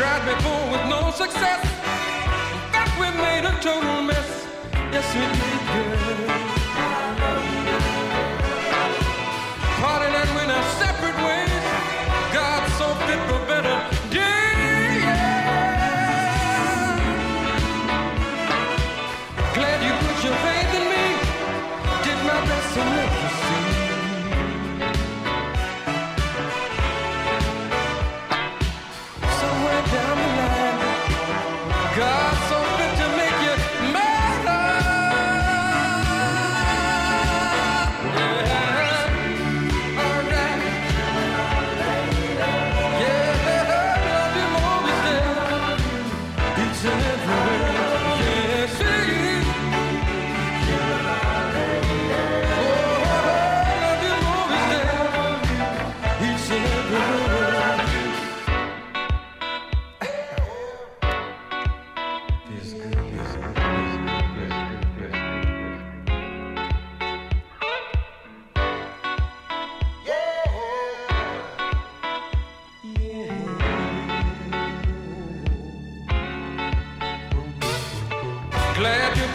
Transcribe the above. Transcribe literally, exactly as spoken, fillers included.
Tried before with no success. In fact, we made a total mess. Yes, we did, girl. Parted and went our separate ways. God saw fit for better. Yeah, yeah. Glad you put your faith in me. Did my best to make you see. Somewhere down the line, God saw fit to make you matter. Yeah, all right. Yeah, love you more each day, each and everywhere. Yeah, see. Oh, love you more each day, each and everywhere. Feels good, feels good, feels good, feels good, feels good. Glad you